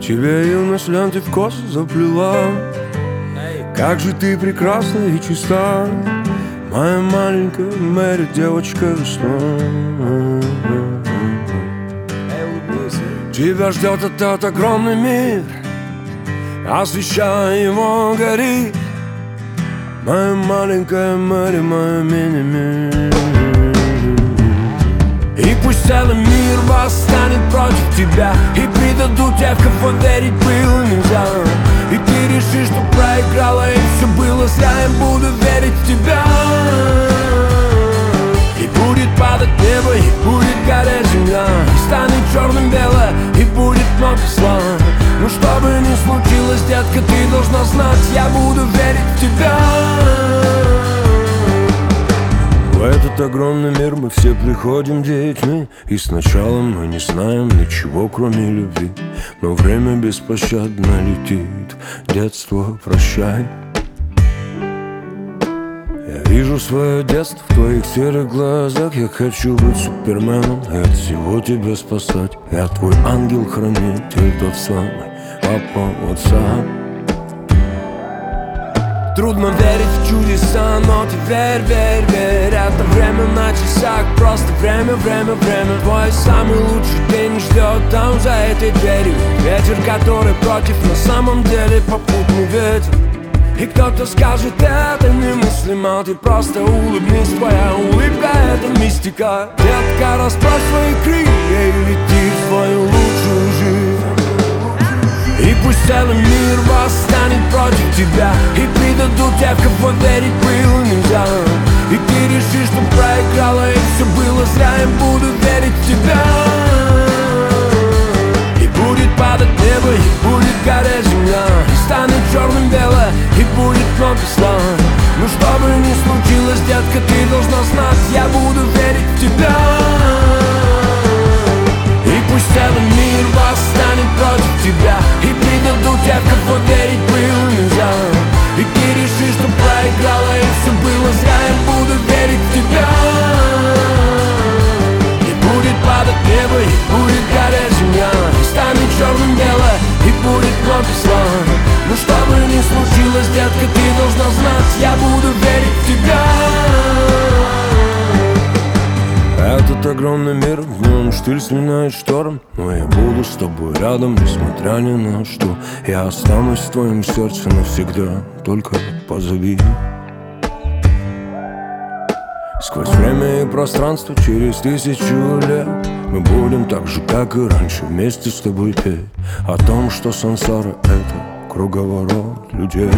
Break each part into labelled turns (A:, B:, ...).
A: Тебе юность ленты в косы заплела. Как же ты прекрасна и чиста, моя маленькая Мэри, девочка весна. Тебя ждет этот огромный мир, освещая его горит, моя маленькая Мэри, моя мини-мир. И пусть целый мир восстанет против тебя, и предадут тех, в кого верить было нельзя. И ты решишь, что проиграла, и все было зря. Я буду верить в тебя. И будет падать небо, и будет гореть земля, и станет черным белое, и будет много зла. Но что бы ни случилось, детка, ты должна знать, я буду верить в тебя. В этот огромный мир мы все приходим детьми, и сначала мы не знаем ничего, кроме любви. Но время беспощадно летит, детство прощай. Я вижу свое детство в твоих серых глазах. Я хочу быть суперменом и от всего тебя спасать. Я твой ангел-хранитель, тот самый папа отца. Трудно верить в чудеса, но ты верь, верь, верь. Это время на часах, просто время, время, время. Твой самый лучший день ждет там за этой дверью. Ветер, который против, на самом деле попутный ветер. И кто-то скажет, это немыслимо, ты просто улыбнись, твоя улыбка — это мистика. Детка, расправь свои крылья и лети в свою лучшую жизнь. И пусть целый мир восстанет против тебя, и предадут тех, в кого верить было нельзя. И ты решишь, что проиграла, и все было зря. Я буду верить в тебя. И будет падать небо, и будет гореть земля, и станет черным белое, и будет много зла. Но что бы ни случилось, детка, ты должна знать, я буду верить в тебя. И пусть целый мир восстанет против тебя, и предадут тех, в кого верить было нельзя. И ты решишь, что проиграла, и все было зря. Я буду верить в тебя. И будет падать небо, и будет гореть земля, и станет черным белое, и будет много зла. Но что бы ни случилось, детка, ты должна знать, я буду верить в тебя. Этот огромный мир, в нем штиль сменяет шторм, но я буду с тобой рядом, несмотря ни на что. Я останусь в твоем сердце навсегда, только позови. Сквозь время и пространство, через 1000 лет мы будем так же, как и раньше, вместе с тобой петь о том, что сансара — это круговорот людей.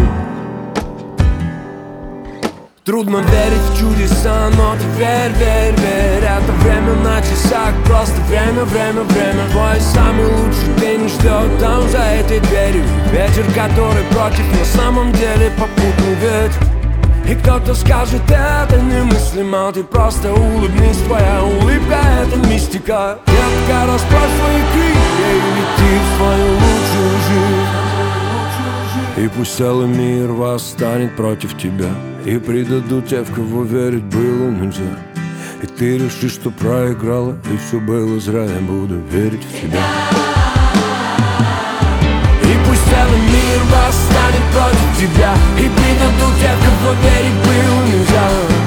A: Трудно верить в чудеса, но ты верь, верь, верь. Это время на часах, просто время, время, время. Твой самый лучший день ждет там за этой дверью. Ветер, который против, на самом деле попутный ветер. И кто-то скажет, это немыслимо, ты просто улыбнись, твоя улыбка — это мистика. Детка, расправь свои крылья и лети в свою лучшую жизнь. И пусть целый мир восстанет против тебя, и предадут тех, в кого верить было нельзя. И ты решишь, что проиграла, и все было зря. Я буду верить в тебя. И пусть целый мир восстанет против тебя, и предадут тех, в кого верить было нельзя.